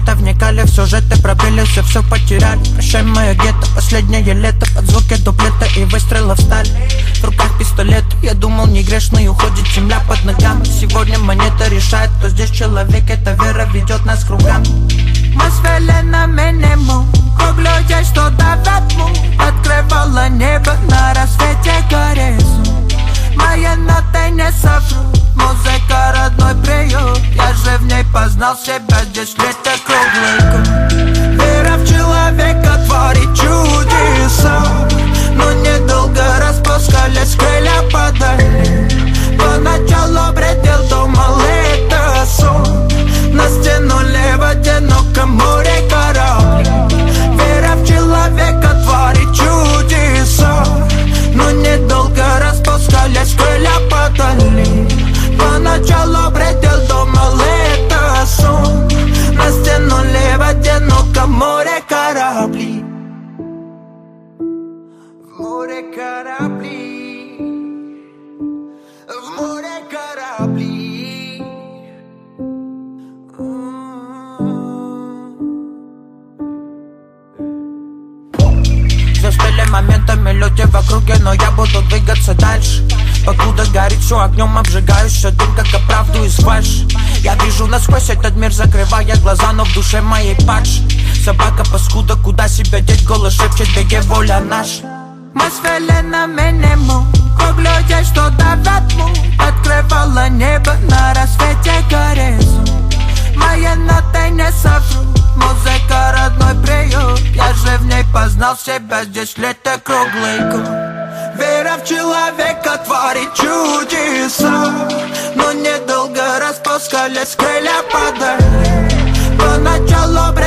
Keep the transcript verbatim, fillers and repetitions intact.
где-то вникали в сюжеты, пробились и все потеряли. Прощай, мое гетто, последнее лето, под звуки дуплета и выстрелов стали. В руках пистолет, я думал, не грешный, уходит земля под ногами. Сегодня монета решает, кто здесь человек, эта вера ведет нас кругами. Мы свели на минимум, глядя, что давят му. Открывала небо, на рассвете горизонт. Мои ноты не соврут, музыка родной приют. Я же в ней познал себя, здесь лето круглый год. Вера в человека творит чудеса, но недолго распускались крылья подали. Поначалу бредил, думал, это сон. Нас тянули в одиноком море корабли. Вера в человека творит чудеса, но недолго распускались крылья подали. Поначалу бредил, думал, это сон. Нас тянули в одиноком море корабли. В море корабли, в море корабли. Застыли моментами люди в округе, но я буду двигаться дальше. Покуда горит все огнем, обжигающий дым, как оправду из фальши. Я вижу насквозь этот мир, закрывая глаза, но в душе моей падши. Собака паскуда, куда себя деть, голос шепчет, беги, воля наша. Мы свели на минимум, глядя, что давят му. Открывала небо, на рассвете горизонт. Мои ноты не соврут, музыка родной приют. Я же в ней познал себя, здесь лето круглый год. Вера в человека творит чудеса, но недолго распускались крылья подали. Поначалу